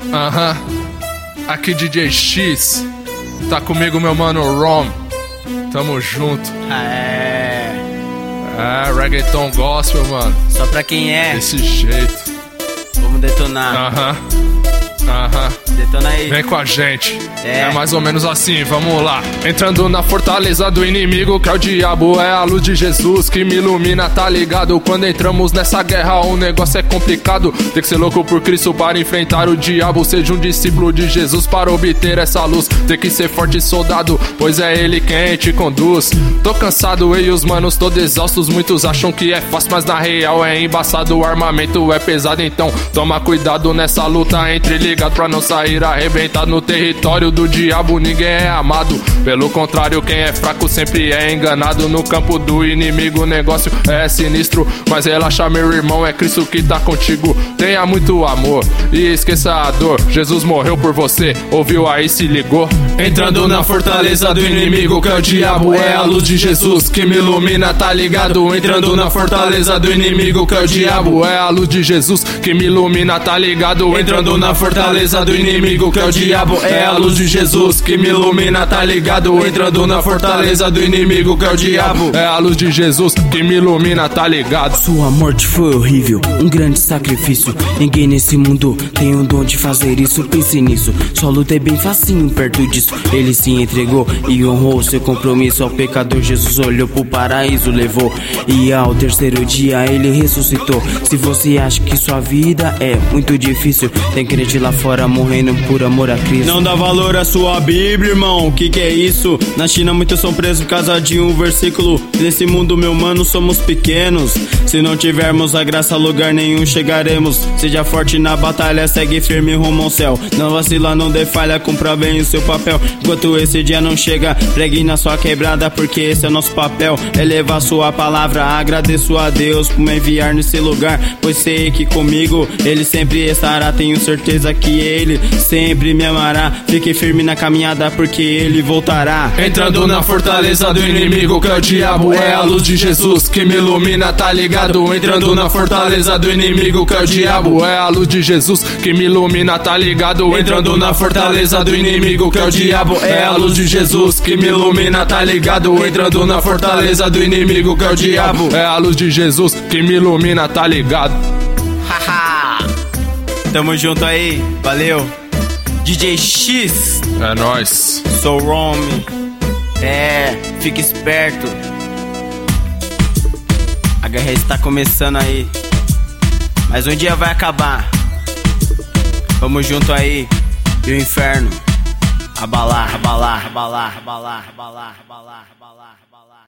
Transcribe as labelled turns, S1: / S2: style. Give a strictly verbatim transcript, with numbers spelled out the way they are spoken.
S1: Aham, uh-huh. Aqui D J X, tá comigo meu mano Rom, tamo junto.
S2: Ah, é.
S1: É, reggaeton gospel, mano.
S2: Só pra quem é.
S1: Desse jeito.
S2: Vamos detonar.
S1: Aham, uh-huh. aham. Uh-huh.
S2: Detona aí.
S1: Vem com a gente.
S2: É.
S1: É mais ou menos assim, vamos lá. Entrando na fortaleza do inimigo, que é o diabo, é a luz de Jesus que me ilumina, tá ligado? Quando entramos nessa guerra, o negócio é complicado. Tem que ser louco por Cristo para enfrentar o diabo. Seja um discípulo de Jesus para obter essa luz. Tem que ser forte soldado, pois é ele quem te conduz. Tô cansado, eu e os manos todos exaustos. Muitos acham que é fácil, mas na real é embaçado. O armamento é pesado, então toma cuidado nessa luta. Entre ligado pra não sair arrebentado no território do diabo. Ninguém é amado, pelo contrário, quem é fraco sempre é enganado. No campo do inimigo o negócio é sinistro, mas relaxa meu irmão, é Cristo que tá contigo. Tenha muito amor e esqueça a dor. Jesus morreu por você, ouviu aí, se ligou. Entrando na fortaleza do inimigo, que é o diabo, é a luz de Jesus que me ilumina, tá ligado? Entrando na fortaleza do inimigo, que é o diabo, é a luz de Jesus que me ilumina, tá ligado? Entrando na fortaleza do inimigo, que é o diabo, é a luz de Jesus que me ilumina, tá ligado? Entrando na fortaleza do inimigo, que é o diabo, é a luz de Jesus que me ilumina, tá ligado?
S3: Sua morte foi horrível, um grande sacrifício. Ninguém nesse mundo tem o dom de fazer isso, pense nisso. Sua luta é bem facinho perto disso. Ele se entregou e honrou seu compromisso ao pecador. Jesus olhou pro paraíso, levou, e ao terceiro dia ele ressuscitou. Se você acha que sua vida é muito difícil, tem crente lá fora morrendo por amor a Cristo.
S4: Não dá valor à sua Bíblia, irmão, que que é isso? Na China muitos são presos por causa de um versículo. Nesse mundo, meu mano, somos pequenos. Se não tivermos a graça, lugar nenhum chegaremos. Seja forte na batalha, segue firme rumo ao céu. Não vacila, não dê falha, cumpra bem o seu papel. Enquanto esse dia não chega, pregue na sua quebrada, porque esse é o nosso papel. É levar sua palavra, agradeço a Deus por me enviar nesse lugar, pois sei que comigo Ele sempre estará. Tenho certeza que Ele sempre me amará. Fique firme na caminhada, porque Ele voltará.
S1: Entrando na fortaleza do inimigo, que é o diabo, é a luz de Jesus que me ilumina, tá ligado? Entrando na fortaleza do inimigo, que é o diabo, é a luz de Jesus que me ilumina, tá ligado? Entrando na fortaleza do inimigo, que é o diabo, é a luz de Jesus que me ilumina, tá ligado? Entrando na fortaleza do inimigo, que é o diabo, é a luz de Jesus que me ilumina, tá ligado?
S2: Haha. Tamo junto aí, valeu. D J X,
S1: é nóis.
S2: sou Rom. É, fica esperto. A guerra está começando aí, mas um dia vai acabar. Vamos junto aí, e o inferno abalar, abalar, abalar, abalar, abalar, abalar, abalar, abalar.